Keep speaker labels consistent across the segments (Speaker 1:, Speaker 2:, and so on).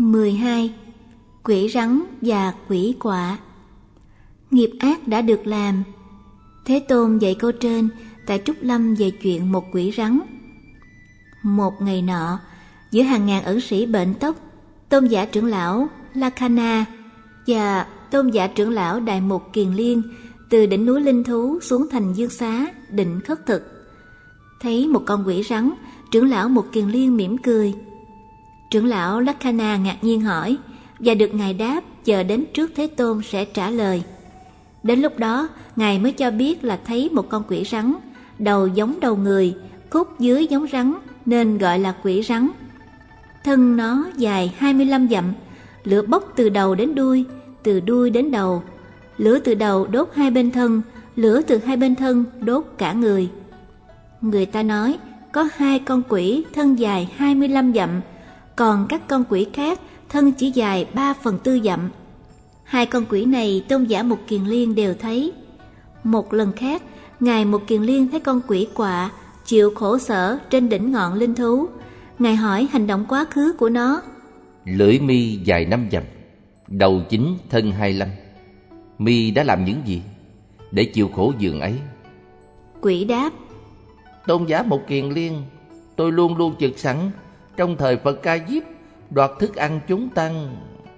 Speaker 1: 12. Quỷ rắn và quỷ quạ. Nghiệp ác đã được làm. Thế Tôn dạy câu trên tại Trúc Lâm về chuyện một quỷ rắn. Một ngày nọ, giữa hàng ngàn ẩn sĩ bệnh tốc, Tôn giả trưởng lão Lakkhana và Tôn giả trưởng lão Đại Mục Kiền Liên từ đỉnh núi Linh Thú xuống thành Dương Xá định khất thực. Thấy một con quỷ rắn, trưởng lão Mục Kiền Liên mỉm cười. Trưởng lão Lakkhana ngạc nhiên hỏi, và được ngài đáp chờ đến trước Thế Tôn sẽ trả lời. Đến lúc đó, ngài mới cho biết là thấy một con quỷ rắn, đầu giống đầu người, cốt dưới giống rắn nên gọi là quỷ rắn. Thân nó dài 25 dặm, lửa bốc từ đầu đến đuôi, từ đuôi đến đầu. Lửa từ đầu đốt hai bên thân, lửa từ hai bên thân đốt cả người. Người ta nói có 2 con quỷ thân dài 25 dặm, còn các con quỷ khác thân chỉ dài 3/4 dặm. 2 con quỷ này Tôn giả Mục Kiền Liên đều thấy. Một lần khác, ngài Mục Kiền Liên thấy con quỷ quạ chịu khổ sở trên đỉnh ngọn Linh Thú. Ngài hỏi hành động quá khứ của nó.
Speaker 2: Lưỡi mi dài 5 dặm, đầu chính thân 25. Mi đã làm những gì để chịu khổ dường ấy?
Speaker 1: Quỷ đáp:
Speaker 2: Tôn giả Mục Kiền Liên, tôi luôn luôn trực sẵn trong thời Phật Ca Diếp đoạt thức ăn chúng tăng.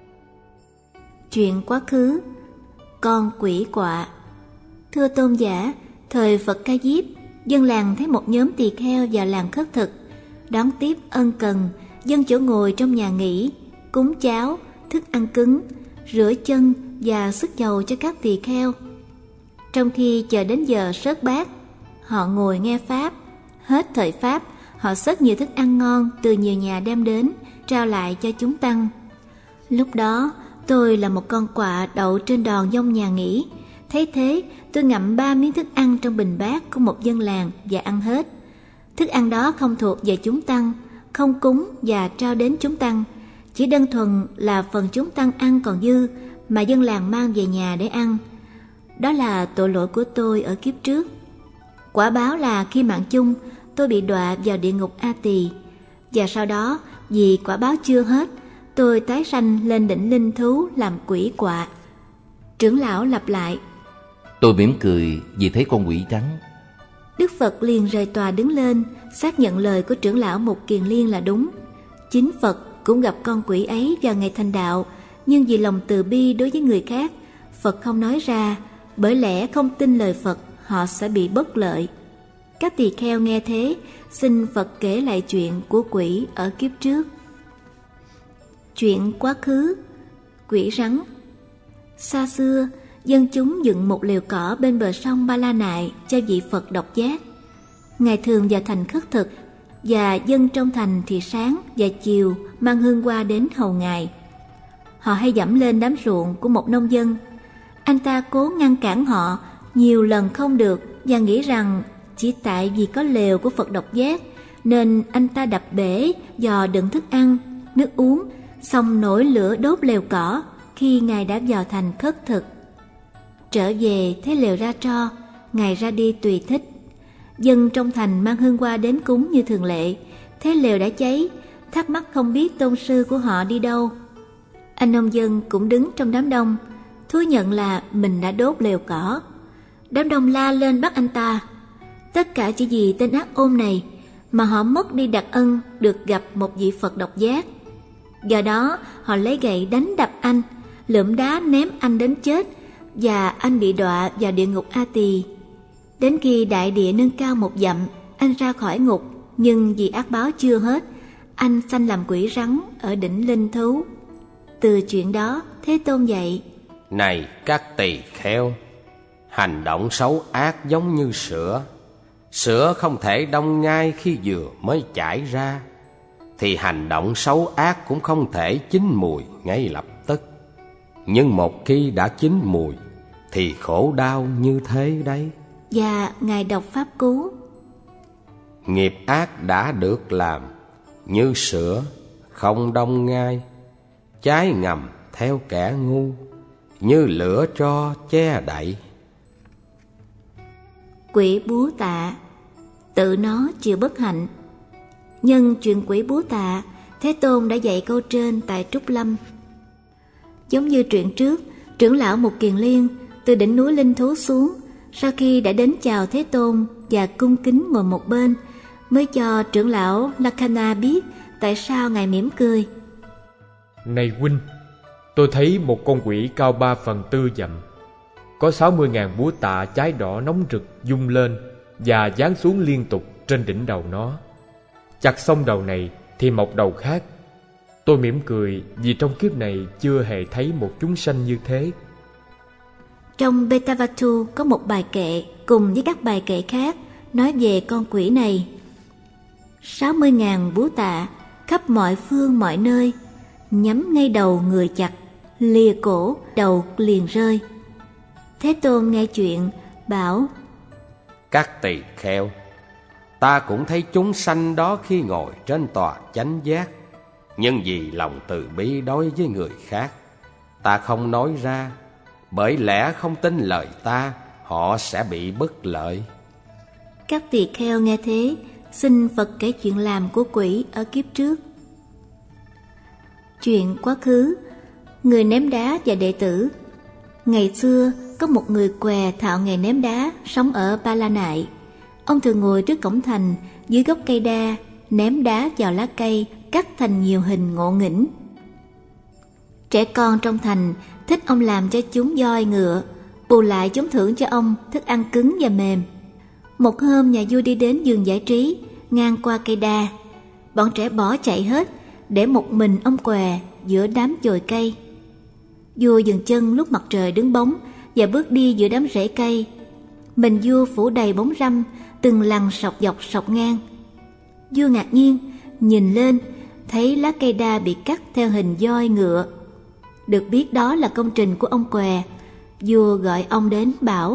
Speaker 1: Chuyện quá khứ. Con quỷ quạ. Thưa Tôn giả, thời Phật Ca Diếp, dân làng thấy một nhóm tỳ kheo vào làng khất thực, đón tiếp ân cần, dân chỗ ngồi trong nhà nghỉ, cúng cháo, thức ăn cứng, rửa chân và xức dầu cho các tỳ kheo. Trong khi chờ đến giờ sớt bát, họ ngồi nghe pháp. Hết thời pháp, họ xớt nhiều thức ăn ngon từ nhiều nhà đem đến, trao lại cho chúng tăng. Lúc đó, tôi là một con quạ đậu trên đòn dông nhà nghỉ. Thấy thế, tôi ngậm 3 miếng thức ăn trong bình bát của một dân làng và ăn hết. Thức ăn đó không thuộc về chúng tăng, không cúng và trao đến chúng tăng, chỉ đơn thuần là phần chúng tăng ăn còn dư mà dân làng mang về nhà để ăn. Đó là tội lỗi của tôi ở kiếp trước. Quả báo là khi mạng chung, tôi bị đọa vào địa ngục A Tỳ, và sau đó vì quả báo chưa hết, tôi tái sanh lên đỉnh Linh Thú làm quỷ quạ. Trưởng lão lặp lại.
Speaker 2: Tôi mỉm cười vì thấy con quỷ trắng.
Speaker 1: Đức Phật liền rời tòa đứng lên, xác nhận lời của trưởng lão Mục Kiền Liên là đúng. Chính Phật cũng gặp con quỷ ấy vào ngày thành đạo, nhưng vì lòng từ bi đối với người khác, Phật không nói ra, bởi lẽ không tin lời Phật, họ sẽ bị bất lợi. Các tỳ kheo nghe thế, xin Phật kể lại chuyện của quỷ ở kiếp trước. Chuyện quá khứ. Quỷ rắn. Xa xưa, dân chúng dựng một lều cỏ bên bờ sông Ba La Nại cho vị Phật độc giác. Ngài thường vào thành khất thực, và dân trong thành thì sáng và chiều mang hương hoa đến hầu ngài. Họ hay dẫm lên đám ruộng của một nông dân. Anh ta cố ngăn cản họ nhiều lần không được, và nghĩ rằng chỉ tại vì có lều của Phật độc giác nên anh ta đập bể dò đựng thức ăn, nước uống, xong nổi lửa đốt lều cỏ khi ngài đã vào thành khất thực. Trở về thấy lều ra tro, ngài ra đi tùy thích. Dân trong thành mang hương hoa đến cúng như thường lệ, thấy lều đã cháy, thắc mắc không biết tôn sư của họ đi đâu. Anh nông dân cũng đứng trong đám đông, thú nhận là mình đã đốt lều cỏ. Đám đông la lên bắt anh ta. Tất cả chỉ vì tên ác ôn này mà họ mất đi đặc ân được gặp một vị Phật độc giác. Do đó họ lấy gậy đánh đập anh, lượm đá ném anh đến chết, và anh bị đọa vào địa ngục A Tỳ. Đến khi đại địa nâng cao 1 dặm, anh ra khỏi ngục, nhưng vì ác báo chưa hết, anh sanh làm quỷ rắn ở đỉnh Linh Thú. Từ chuyện đó, Thế Tôn dạy:
Speaker 3: Này các tỳ kheo, hành động xấu ác giống như sữa. Sữa không thể đông ngay khi vừa mới chảy ra, thì hành động xấu ác cũng không thể chín mùi ngay lập tức. Nhưng một khi đã chín mùi thì khổ đau như thế đấy.
Speaker 1: Và ngài đọc pháp cú:
Speaker 3: Nghiệp ác đã được làm như sữa, không đông ngay, cháy ngầm theo kẻ ngu, như lửa tro che đậy.
Speaker 1: Quỷ búa tạ. Tự nó chịu bất hạnh. Nhân chuyện quỷ búa tạ Thế Tôn đã dạy câu trên tại Trúc Lâm. Giống như truyện trước, trưởng lão Mục Kiền Liên từ đỉnh núi Linh Thú xuống, sau khi đã đến chào Thế Tôn và cung kính ngồi một bên, mới cho trưởng lão Lakkhana biết tại sao ngài mỉm cười.
Speaker 4: Này huynh, tôi thấy một con quỷ cao 3/4 dặm, có 60.000 búa tạ cháy đỏ nóng rực dung lên và giáng xuống liên tục trên đỉnh đầu nó. Chặt xong đầu này thì mọc đầu khác. Tôi mỉm cười vì trong kiếp này chưa hề thấy một chúng sanh như thế.
Speaker 1: Trong Betavatu có một bài kệ cùng với các bài kệ khác nói về con quỷ này. 60.000 búa tạ khắp mọi phương mọi nơi, nhắm ngay đầu người chặt, lìa cổ đầu liền rơi. Thế Tôn nghe chuyện bảo:
Speaker 3: Các tỳ kheo, ta cũng thấy chúng sanh đó khi ngồi trên tòa chánh giác, nhưng vì lòng từ bi đối với người khác, ta không nói ra, bởi lẽ không tin lời ta, họ sẽ bị bất lợi.
Speaker 1: Các tỳ kheo nghe thế, xin Phật kể chuyện làm của quỷ ở kiếp trước. Chuyện quá khứ, người ném đá và đệ tử. Ngày xưa có một người què thạo nghề ném đá sống ở Ba La Nại. Ông thường ngồi trước cổng thành dưới gốc cây đa, ném đá vào lá cây cắt thành nhiều hình ngộ nghĩnh. Trẻ con trong thành thích ông làm cho chúng voi ngựa, bù lại chúng thưởng cho ông thức ăn cứng và mềm. Một hôm nhà vua đi đến vườn giải trí ngang qua cây đa, bọn trẻ bỏ chạy hết, để một mình ông què giữa đám chồi cây. Vua dừng chân lúc mặt trời đứng bóng và bước đi giữa đám rễ cây. Mình vua phủ đầy bóng râm, từng lằn sọc dọc sọc ngang. Vua ngạc nhiên nhìn lên, thấy lá cây đa bị cắt theo hình voi ngựa. Được biết đó là công trình của ông què. Vua gọi ông đến bảo: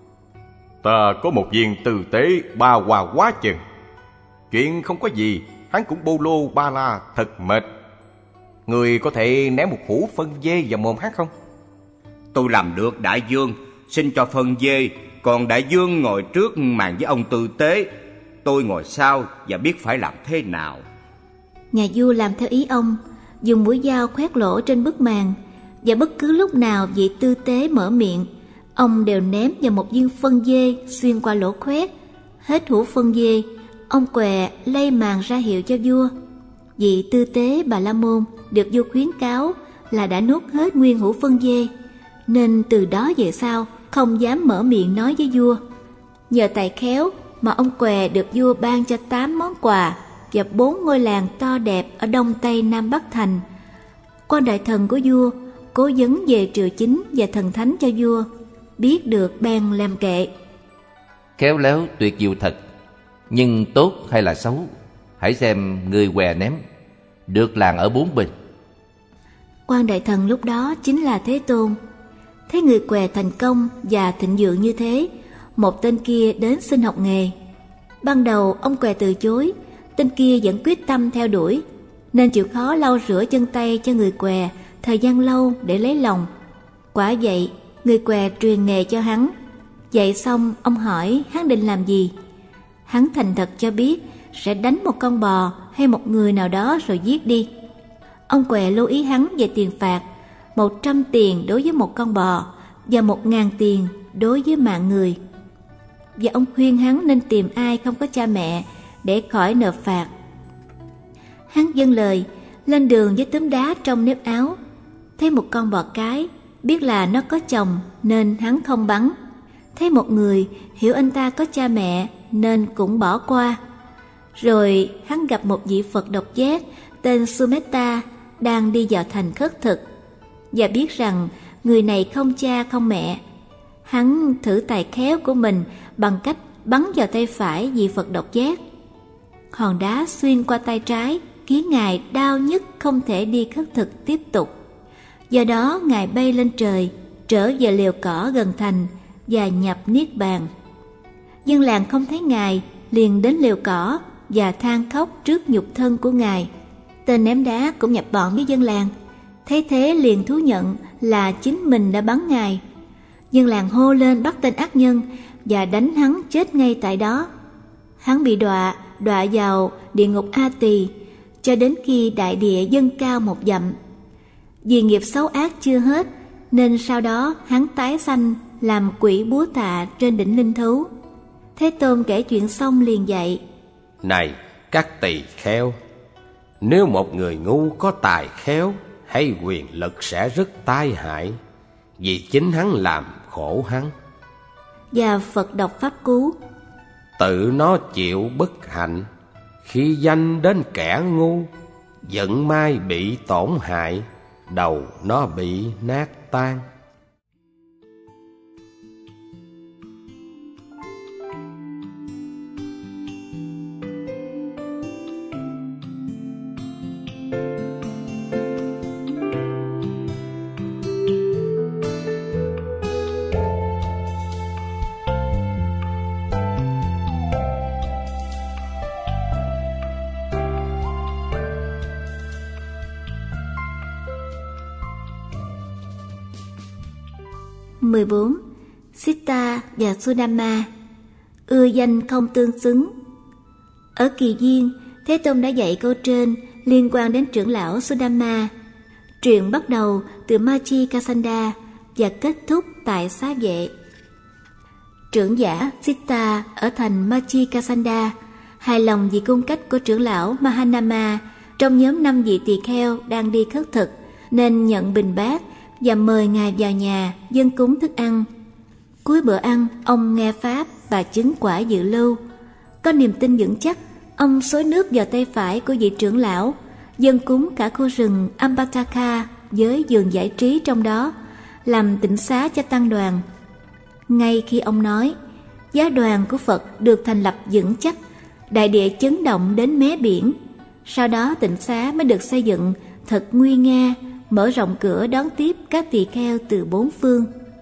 Speaker 5: Ta có một viên tư tế ba hoa quá chừng. Chuyện không có gì, hắn cũng bô lô ba la thật mệt. Người có thể ném một hũ phân dê vào mồm hắn không?
Speaker 6: Tôi làm được đại vương, xin cho phân dê. Còn đại vương ngồi trước màn với ông tư tế, tôi ngồi sau và biết phải làm thế nào.
Speaker 1: Nhà vua làm theo ý ông, dùng mũi dao khoét lỗ trên bức màn, và bất cứ lúc nào vị tư tế mở miệng, ông đều ném vào một viên phân dê xuyên qua lỗ khoét. Hết hũ phân dê, ông què lay màn ra hiệu cho vua. Vị tư tế Bà La Môn được vua khuyến cáo là đã nuốt hết nguyên hũ phân dê, nên từ đó về sau không dám mở miệng nói với vua. Nhờ tài khéo mà ông què được vua ban cho 8 món quà và 4 ngôi làng to đẹp ở Đông Tây Nam Bắc Thành. Quan đại thần của vua cố vấn về triều chính và thần thánh cho vua, biết được bèn làm kệ:
Speaker 2: Khéo léo tuyệt diệu thật, nhưng tốt hay là xấu, hãy xem người què ném, được làng ở bốn bên.
Speaker 1: Quan đại thần lúc đó chính là Thế Tôn. Thấy người què thành công và thịnh vượng như thế, một tên kia đến xin học nghề. Ban đầu ông què từ chối, tên kia vẫn quyết tâm theo đuổi, nên chịu khó lau rửa chân tay cho người què thời gian lâu để lấy lòng. Quả vậy, người què truyền nghề cho hắn. Dạy xong, ông hỏi hắn định làm gì. Hắn thành thật cho biết sẽ đánh một con bò hay một người nào đó rồi giết đi. Ông què lưu ý hắn về tiền phạt: 100 tiền đối với một con bò và 1.000 tiền đối với mạng người. Và ông khuyên hắn nên tìm ai không có cha mẹ để khỏi nộp phạt. Hắn vâng lời, lên đường với túm đá trong nếp áo. Thấy một con bò cái, biết là nó có chồng nên hắn không bắn. Thấy một người, hiểu anh ta có cha mẹ nên cũng bỏ qua. Rồi hắn gặp một vị Phật độc giác tên Sumetta đang đi vào thành khất thực, và biết rằng người này không cha không mẹ. Hắn thử tài khéo của mình bằng cách bắn vào tay phải vị Phật độc giác. Hòn đá xuyên qua tay trái khiến ngài đau nhức không thể đi khất thực tiếp tục. Do đó ngài bay lên trời, trở về liều cỏ gần thành và nhập niết bàn. Dân làng không thấy ngài, liền đến liều cỏ và than khóc trước nhục thân của ngài. Tên ném đá cũng nhập bọn với dân làng, thấy thế liền thú nhận là chính mình đã bắn ngài. Dân làng hô lên bắt tên ác nhân và đánh hắn chết ngay tại đó. Hắn bị đọa vào địa ngục A Tỳ, cho đến khi đại địa dâng cao 1 dặm. Vì nghiệp xấu ác chưa hết, nên sau đó hắn tái sanh làm quỷ búa tạ trên đỉnh linh thú. Thế Tôn kể chuyện xong liền dạy:
Speaker 3: Này các tỳ kheo, nếu một người ngu có tài khéo hay quyền lực sẽ rất tai hại, vì chính hắn làm khổ hắn.
Speaker 1: Và Phật đọc pháp cú:
Speaker 3: Tự nó chịu bất hạnh, khi danh đến kẻ ngu, giận mai bị tổn hại, đầu nó bị nát tan.
Speaker 1: Sita và Sudama, ưa danh không tương xứng. Ở kỳ duyên, Thế Tôn đã dạy câu trên liên quan đến trưởng lão Sudama. Truyện bắt đầu từ Machi Kasanda và kết thúc tại Xá Vệ. Trưởng giả Sita ở thành Machi Kasanda hài lòng vì cung cách của trưởng lão Mahanama trong nhóm 5 vị tỳ kheo đang đi khất thực, nên nhận bình bát và mời ngài vào nhà dâng cúng thức ăn. Cuối bữa ăn, ông nghe pháp và chứng quả dự lưu. Có niềm tin vững chắc, ông xối nước vào tay phải của vị trưởng lão, dâng cúng cả khu rừng Ambadaka với vườn giải trí trong đó, làm tịnh xá cho tăng đoàn. Ngay khi ông nói, giá đoàn của Phật được thành lập vững chắc, đại địa chấn động đến mé biển. Sau đó tịnh xá mới được xây dựng thật nguy nga, mở rộng cửa đón tiếp các tỳ kheo từ 4 phương.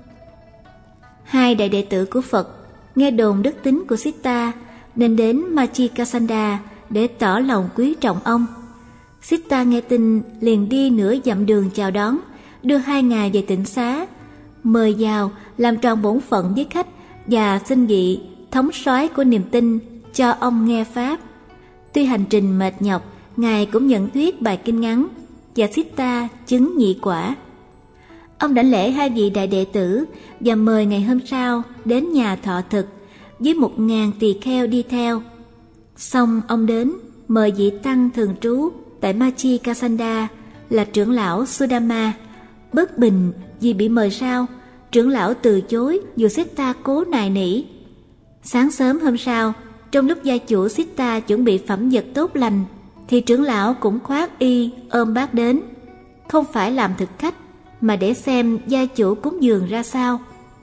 Speaker 1: 2 đại đệ tử của Phật nghe đồn đức tính của Sita nên đến Machi Kasanda để tỏ lòng quý trọng ông. Sita nghe tin liền đi nửa dặm đường chào đón, đưa 2 ngài về tịnh xá, mời vào làm tròn bổn phận với khách và xin vị thống soái của niềm tin cho ông nghe pháp. Tuy hành trình mệt nhọc, ngài cũng nhận thuyết bài kinh ngắn và Sita chứng nhị quả. Ông đảnh lễ 2 vị đại đệ tử và mời ngày hôm sau đến nhà thọ thực với 1000 tỳ kheo đi theo. Xong ông đến mời vị tăng thường trú tại Machi Kasanda là trưởng lão Sudama. Bất bình vì bị mời sau, trưởng lão từ chối dù Sita cố nài nỉ. Sáng sớm hôm sau, trong lúc gia chủ Sita chuẩn bị phẩm vật tốt lành, thì trưởng lão cũng khoác y ôm bát đến, không phải làm thực khách mà để xem gia chủ cúng dường ra sao.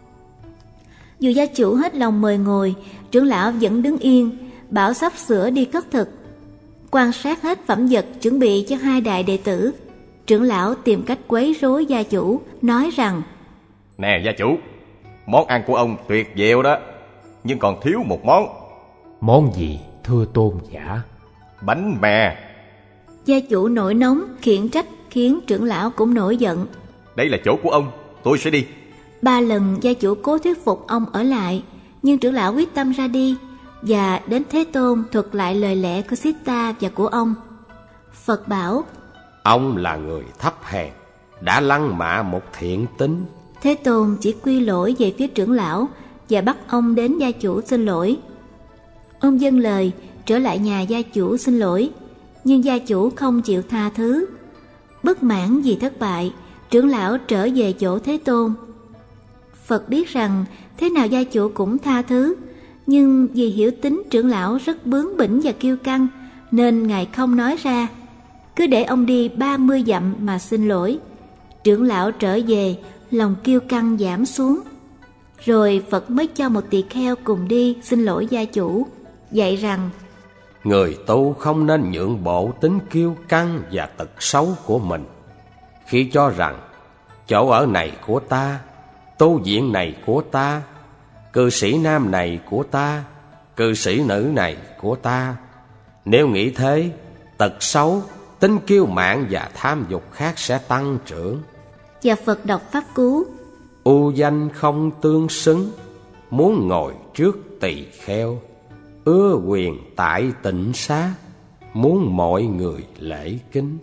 Speaker 1: Dù gia chủ hết lòng mời ngồi, trưởng lão vẫn đứng yên, bảo sắp sửa đi khất thực. Quan sát hết phẩm vật chuẩn bị cho 2 đại đệ tử, trưởng lão tìm cách quấy rối gia chủ, nói rằng:
Speaker 5: Nè gia chủ, món ăn của ông tuyệt diệu đó, nhưng còn thiếu một món.
Speaker 4: Món gì thưa tôn giả?
Speaker 5: Bánh mè.
Speaker 1: Gia chủ nổi nóng khiển trách khiến trưởng lão cũng nổi giận.
Speaker 5: Đây là chỗ của ông, tôi sẽ đi.
Speaker 1: 3 lần gia chủ cố thuyết phục ông ở lại, nhưng trưởng lão quyết tâm ra đi và đến Thế Tôn thuật lại lời lẽ của Sita và của ông. Phật bảo:
Speaker 3: Ông là người thấp hèn, đã lăng mạ một thiện tính.
Speaker 1: Thế Tôn chỉ quy lỗi về phía trưởng lão và bắt ông đến gia chủ xin lỗi. Ông dâng lời trở lại nhà gia chủ xin lỗi, nhưng gia chủ không chịu tha thứ. Bất mãn vì thất bại, trưởng lão trở về chỗ Thế Tôn. Phật biết rằng thế nào gia chủ cũng tha thứ, nhưng vì hiểu tính trưởng lão rất bướng bỉnh và kiêu căng, nên ngài không nói ra, cứ để ông đi 30 dặm mà xin lỗi. Trưởng lão trở về, lòng kiêu căng giảm xuống. Rồi Phật mới cho một tỳ kheo cùng đi xin lỗi gia chủ, dạy rằng:
Speaker 3: Người tu không nên nhượng bộ tính kiêu căng và tật xấu của mình. Khi cho rằng chỗ ở này của ta, tu viện này của ta, cư sĩ nam này của ta, cư sĩ nữ này của ta, nếu nghĩ thế, tật xấu, tính kiêu mạn và tham dục khác sẽ tăng trưởng.
Speaker 1: Và Phật đọc pháp cú:
Speaker 3: U danh không tương xứng, muốn ngồi trước tỳ kheo, ưa quyền tại tịnh xá, muốn mọi người lễ kính.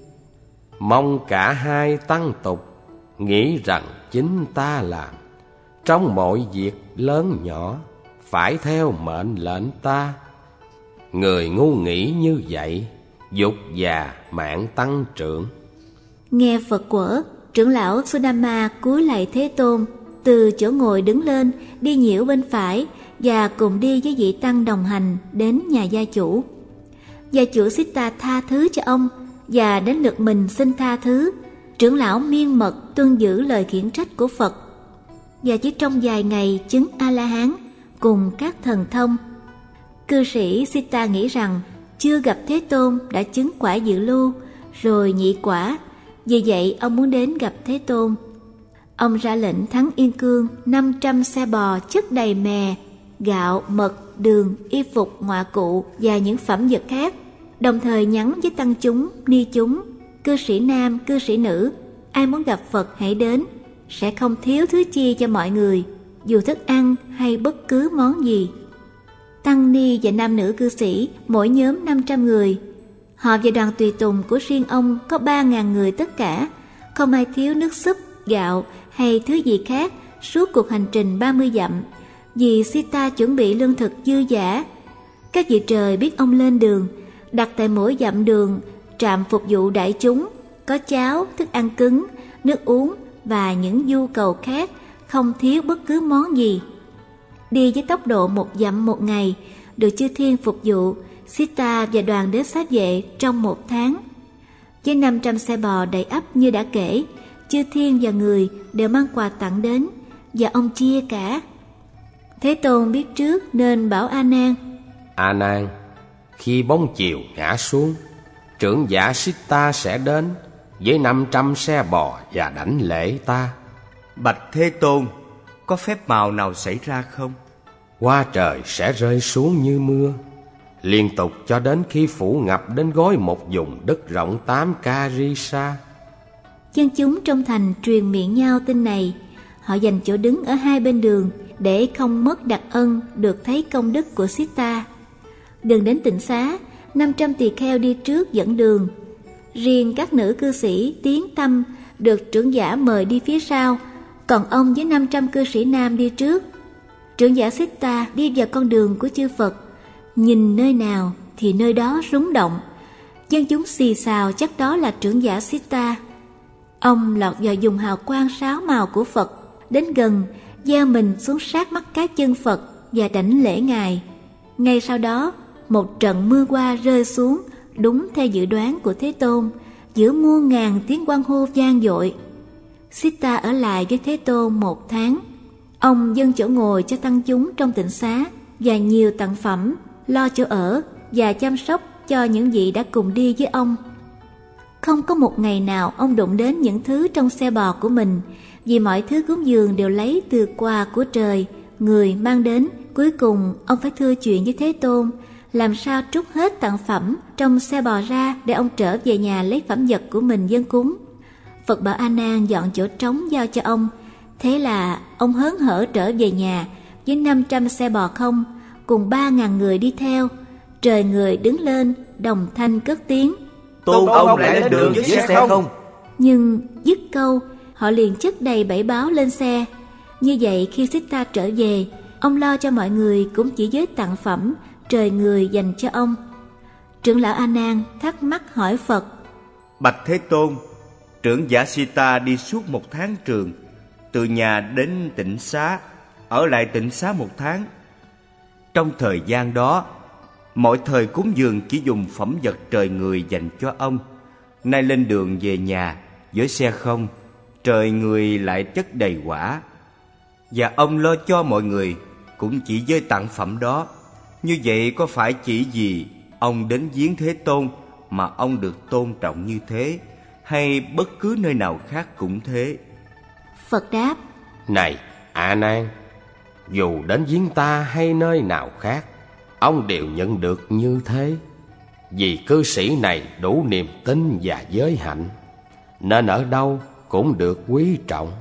Speaker 3: Mong cả hai tăng tục, nghĩ rằng chính ta làm. Trong mọi việc lớn nhỏ, phải theo mệnh lệnh ta. Người ngu nghĩ như vậy, dục già mạng tăng trưởng.
Speaker 1: Nghe Phật quở, trưởng lão Sudama cúi lạy Thế Tôn, từ chỗ ngồi đứng lên, đi nhiễu bên phải và cùng đi với vị tăng đồng hành đến nhà gia chủ. Gia chủ Sita tha thứ cho ông và đến lượt mình xin tha thứ. Trưởng lão miên mật tuân giữ lời khiển trách của Phật và chỉ trong vài ngày chứng A-la-hán cùng các thần thông. Cư sĩ Sita nghĩ rằng chưa gặp Thế Tôn đã chứng quả dự lưu, rồi nhị quả. Vì vậy ông muốn đến gặp Thế Tôn. Ông ra lệnh thắng Yên Cương 500 xe bò chất đầy mè, gạo, mật, đường, y phục, ngoại cụ và những phẩm vật khác. Đồng thời nhắn với tăng chúng, ni chúng, cư sĩ nam, cư sĩ nữ: ai muốn gặp Phật hãy đến, sẽ không thiếu thứ chi cho mọi người, dù thức ăn hay bất cứ món gì. Tăng ni và nam nữ cư sĩ mỗi nhóm 500 người. Họ và đoàn tùy tùng của riêng ông có 3.000 người tất cả, không ai thiếu nước súp, gạo hay thứ gì khác suốt cuộc hành trình 30 dặm, vì Sita chuẩn bị lương thực dư dả. Các vị trời biết ông lên đường, đặt tại mỗi dặm đường trạm phục vụ đại chúng, có cháo, thức ăn cứng, nước uống và những nhu cầu khác, không thiếu bất cứ món gì. Đi với tốc độ 1 dặm 1 ngày, được chư thiên phục vụ. Sita và đoàn đến xá vệ trong 1 tháng. Với 500 xe bò đầy ắp như đã kể, chư thiên và người đều mang quà tặng đến, và ông chia cả. Thế Tôn biết trước nên bảo A Nan:
Speaker 3: A Nan, khi bóng chiều ngã xuống, trưởng giả Sita sẽ đến với 500 xe bò và đảnh lễ ta.
Speaker 6: Bạch Thế Tôn, có phép màu nào xảy ra không?
Speaker 3: Hoa trời sẽ rơi xuống như mưa, liên tục cho đến khi phủ ngập đến gói một vùng đất rộng 8 Karisa.
Speaker 1: Dân chúng trong thành truyền miệng nhau tin này. Họ dành chỗ đứng ở hai bên đường để không mất đặc ân được thấy công đức của Sita. Đường đến tịnh xá, 500 tỳ kheo đi trước dẫn đường. Riêng các nữ cư sĩ tiến tâm được trưởng giả mời đi phía sau, còn ông với 500 cư sĩ nam đi trước. Trưởng giả Sita đi vào con đường của chư Phật, nhìn nơi nào thì nơi đó rúng động. Dân chúng xì xào chắc đó là trưởng giả Sita. Ông lọt vào vùng hào quang 6 màu của Phật, đến gần, gieo mình xuống sát mắt cá chân Phật và đảnh lễ Ngài. Ngay sau đó, một trận mưa hoa rơi xuống, đúng theo dự đoán của Thế Tôn, giữa muôn ngàn tiếng hoan hô vang dội. Sita ở lại với Thế Tôn 1 tháng. Ông dâng chỗ ngồi cho tăng chúng trong tịnh xá và nhiều tặng phẩm, lo chỗ ở và chăm sóc cho những vị đã cùng đi với ông. Không có một ngày nào ông đụng đến những thứ trong xe bò của mình, vì mọi thứ cúng dường đều lấy từ quà của trời, người mang đến. Cuối cùng ông phải thưa chuyện với Thế Tôn, làm sao trút hết tặng phẩm trong xe bò ra để ông trở về nhà lấy phẩm vật của mình dâng cúng. Phật bảo A Nan dọn chỗ trống giao cho ông. Thế là ông hớn hở trở về nhà với 500 xe bò không, cùng 3.000 người đi theo. Trời người đứng lên, đồng thanh cất tiếng:
Speaker 6: Tôn ông lại lên đường với xe không?
Speaker 1: Nhưng dứt câu, họ liền chất đầy 7 báo lên xe. Như vậy khi Sita trở về, ông lo cho mọi người cũng chỉ với tặng phẩm trời người dành cho ông. Trưởng lão A Nan thắc mắc hỏi Phật:
Speaker 6: Bạch Thế Tôn, trưởng giả Sita đi suốt 1 tháng trường, từ nhà đến tịnh xá, ở lại tịnh xá 1 tháng. Trong thời gian đó, mọi thời cúng dường chỉ dùng phẩm vật trời người dành cho ông. Nay lên đường về nhà với xe không, trời người lại chất đầy quả, và ông lo cho mọi người cũng chỉ với tặng phẩm đó. Như vậy có phải chỉ vì ông đến viếng Thế Tôn mà ông được tôn trọng như thế, hay bất cứ nơi nào khác cũng thế?
Speaker 1: Phật đáp:
Speaker 3: Này A Nan, dù đến viếng ta hay nơi nào khác, ông đều nhận được như thế. Vì cư sĩ này đủ niềm tin và giới hạnh, nên ở đâu cũng được quý trọng.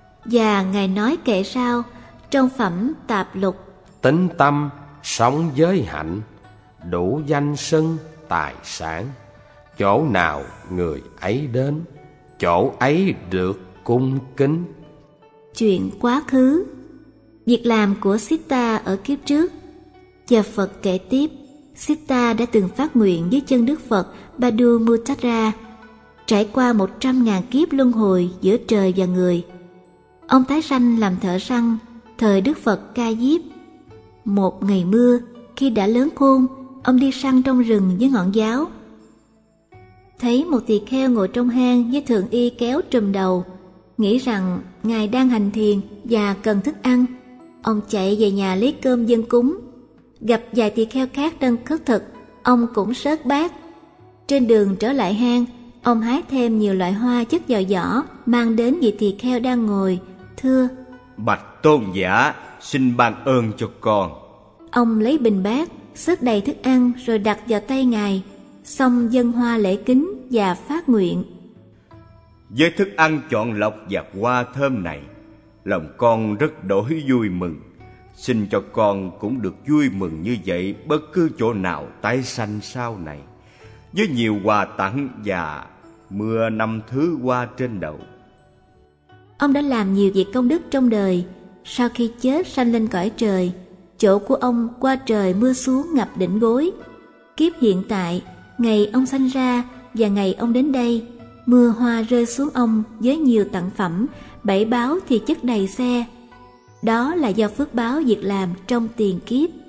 Speaker 1: Và Ngài nói kệ sau trong phẩm Tạp Lục:
Speaker 3: Tín tâm sống giới hạnh, đủ danh xưng tài sản. Chỗ nào người ấy đến, chỗ ấy được cung kính.
Speaker 1: Chuyện quá khứ. Việc làm của Sita ở kiếp trước. Và Phật kể tiếp, Sita đã từng phát nguyện dưới chân Đức Phật Badu Muttara, trải qua 100.000 kiếp luân hồi giữa trời và người. Ông tái sanh làm thợ săn thời Đức Phật Ca Diếp. Một ngày mưa, khi đã lớn khôn, ông đi săn trong rừng với ngọn giáo. Thấy một tỳ kheo ngồi trong hang với thượng y kéo trùm đầu, nghĩ rằng ngài đang hành thiền và cần thức ăn. Ông chạy về nhà lấy cơm dâng cúng. Gặp vài tỳ kheo khác đang khất thực, ông cũng sớt bát. Trên đường trở lại hang, ông hái thêm nhiều loại hoa chất vào giỏ, mang đến vị tỳ kheo đang ngồi, thưa:
Speaker 6: Bạch tôn giả, xin ban ơn cho con.
Speaker 1: Ông lấy bình bát, xếp đầy thức ăn rồi đặt vào tay ngài, xong dâng hoa lễ kính và phát nguyện:
Speaker 6: Với thức ăn chọn lọc và hoa thơm này, lòng con rất đổi vui mừng. Xin cho con cũng được vui mừng như vậy bất cứ chỗ nào tái sanh sau này, với nhiều quà tặng và mưa 5 thứ hoa trên đầu.
Speaker 1: Ông đã làm nhiều việc công đức trong đời. Sau khi chết sanh lên cõi trời, chỗ của ông qua trời mưa xuống ngập đỉnh gối. Kiếp hiện tại, ngày ông sanh ra và ngày ông đến đây, mưa hoa rơi xuống ông với nhiều tặng phẩm, 7 báo thì chất đầy xe. Đó là do phước báo việc làm trong tiền kiếp.